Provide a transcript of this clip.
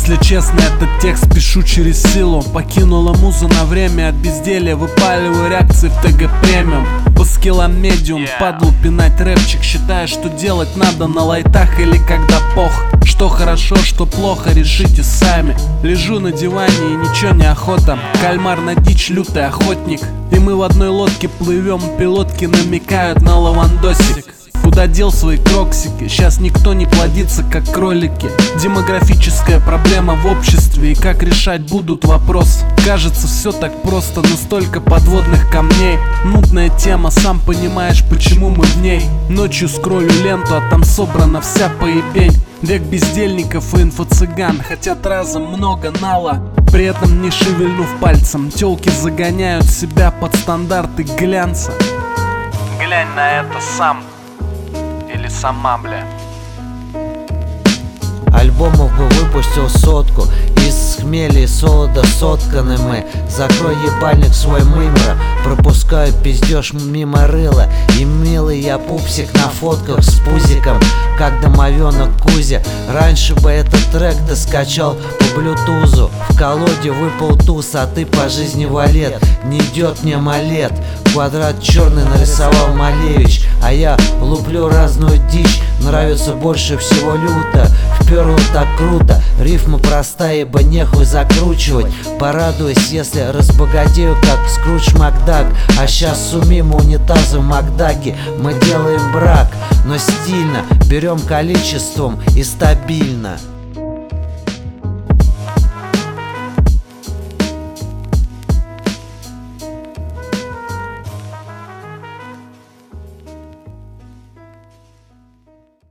Если честно, этот текст пишу через силу. Покинула муза на время от безделья. Выпаливаю реакции в ТГ премиум. По скиллам медиум, падал пинать рэпчик. Считая, что делать надо на лайтах или когда пох. Что хорошо, что плохо, решите сами. Лежу на диване и ничего не охота. Кальмар на дичь, лютый охотник. И мы в одной лодке плывем, пилотки намекают на лавандосик. Куда дел свои кроксики? Сейчас никто не плодится, как кролики. Демографическая проблема в обществе, и как решать будут вопрос. Кажется, все так просто, но столько подводных камней. Нудная тема, сам понимаешь, почему мы в ней. Ночью скроллю ленту, а там собрана вся поебень. Век бездельников и инфо-цыган, хотят разом много нала, при этом не шевельнув пальцем. Тёлки загоняют себя под стандарты глянца. Глянь на это сам. Или сама, бля. Альбомов бы выпустил сотку. Из хмели и солода сотканы мы. Закрой ебальник свой мымра. Пропускаю пиздеж мимо рыла. И милый я пупсик на фотках с пузиком, как домовенок Кузя. Раньше бы этот трек ты скачал по блютузу. В колоде выпал туз, а ты по жизни валет. Не идет мне малет. Квадрат черный нарисовал Малевич, а я луплю разную дичь. Нравится больше всего люто. Вперло так круто. Рифма простая, ибо нехуй закручивать. Порадуюсь, если разбогатею, как Скрудж Макдак. А щас сумим унитазы в Макдаке. Мы делаем брак, но стильно. Берем количеством и стабильно.